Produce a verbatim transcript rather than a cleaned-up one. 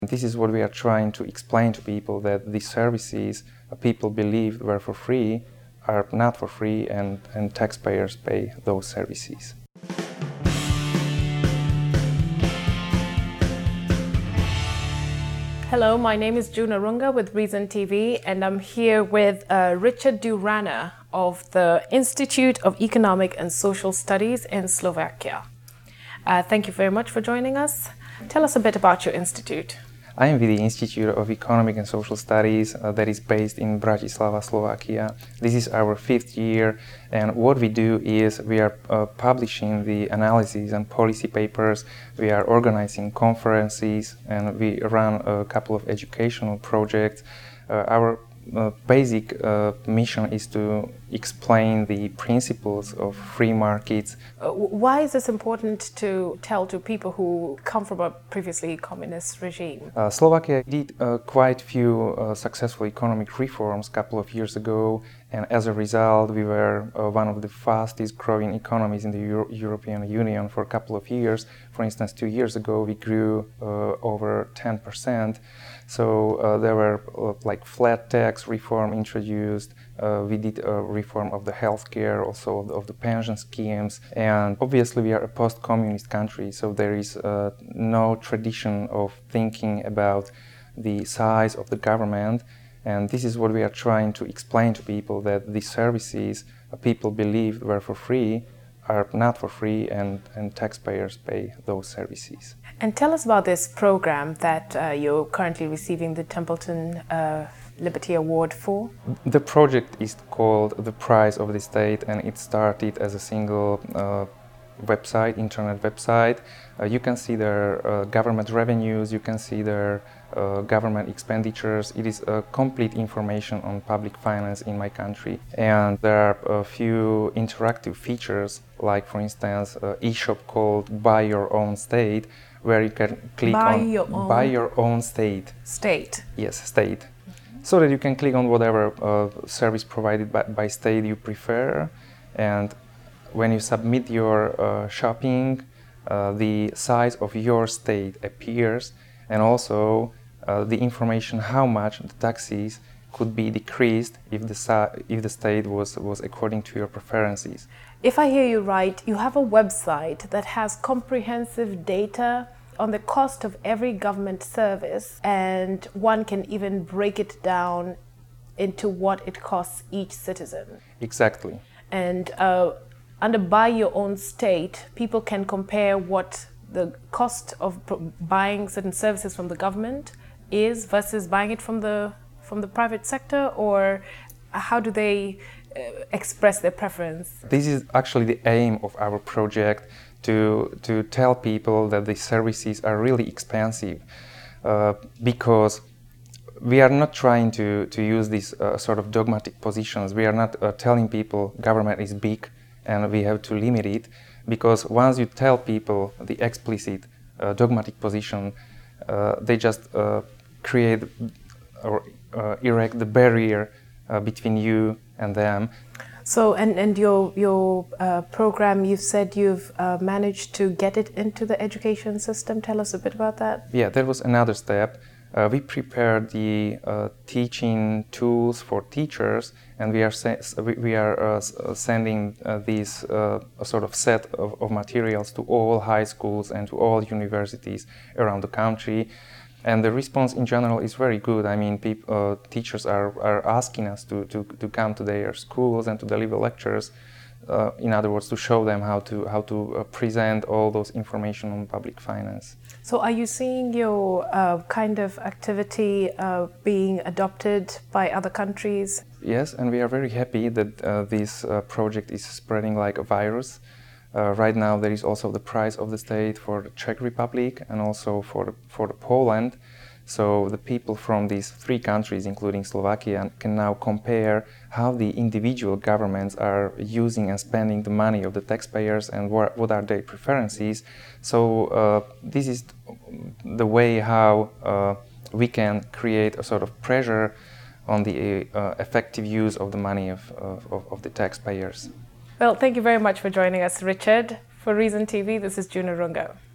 This is what we are trying to explain to people, that the services people believe were for free are not for free, and, and taxpayers pay those services. Hello, my name is Juna Runga with Reason T V, and I'm here with uh, Richard Durana of the Institute of Economic and Social Studies in Slovakia. Uh, thank you very much for joining us. Tell us a bit about your institute. I am with the Institute of Economic and Social Studies uh, that is based in Bratislava, Slovakia. This is our fifth year, and what we do is we are uh, publishing the analyses and policy papers, we are organizing conferences, and we run a couple of educational projects. Uh, our uh, basic uh, mission is to explain the principles of free markets. Uh, why is this important to tell to people who come from a previously communist regime? Uh, Slovakia did uh, quite few uh, successful economic reforms a couple of years ago, and as a result we were uh, one of the fastest growing economies in the Euro European Union for a couple of years. For instance, two years ago we grew uh, over ten percent. So uh, there were uh, like flat tax reform introduced. Uh, we did a reform of the healthcare, also of the, of the pension schemes, and obviously we are a post-communist country, so there is uh, no tradition of thinking about the size of the government, and this is what we are trying to explain to people, that the services people believe were for free are not for free, and, and taxpayers pay those services. And tell us about this program that uh, you're currently receiving the Templeton uh, Liberty Award for. The project is called The Price of the State, and it started as a single uh, website, internet website. Uh, you can see their uh, government revenues, you can see their uh, government expenditures. It is uh, complete information on public finance in my country. And there are a few interactive features, like for instance, an e-shop called Buy Your Own State, where you can click buy on your own Buy Your Own State. State. Yes, state. So that you can click on whatever uh, service provided by, by state you prefer, and when you submit your uh, shopping, uh, the size of your state appears, and also uh, the information how much the taxes could be decreased if the, if the state was, was according to your preferences. If I hear you right, you have a website that has comprehensive data on the cost of every government service, and one can even break it down into what it costs each citizen. Exactly. And uh, under Buy Your Own State, people can compare what the cost of buying certain services from the government is versus buying it from the from the private sector, or how do they uh, express their preference? This is actually the aim of our project, to to tell people that the services are really expensive, uh, because we are not trying to to use these uh, sort of dogmatic positions. We are not uh, telling people government is big and we have to limit it, because once you tell people the explicit uh, dogmatic position, uh, they just uh, create or uh, erect the barrier uh, between you and them. So, and, and your, your uh, program, you've said you've uh, managed to get it into the education system. Tell us a bit about that. Yeah, that was another step. Uh, we prepared the uh, teaching tools for teachers, and we are, we, we are uh, sending uh, these uh, a sort of set of, of materials to all high schools and to all universities around the country. And the response in general is very good. I mean, people, uh, teachers are, are asking us to, to, to come to their schools and to deliver lectures. Uh, in other words, to show them how to, how to uh, present all those information on public finance. So are you seeing your uh, kind of activity uh, being adopted by other countries? Yes, and we are very happy that uh, this uh, project is spreading like a virus. Uh, right now there is also the Price of the State for the Czech Republic and also for the, for the Poland. So the people from these three countries, including Slovakia, can now compare how the individual governments are using and spending the money of the taxpayers and what, what are their preferences. So uh, this is the way how uh, we can create a sort of pressure on the uh, effective use of the money of, of, of the taxpayers. Well, thank you very much for joining us, Richard. For Reason T V, this is Juna Runga.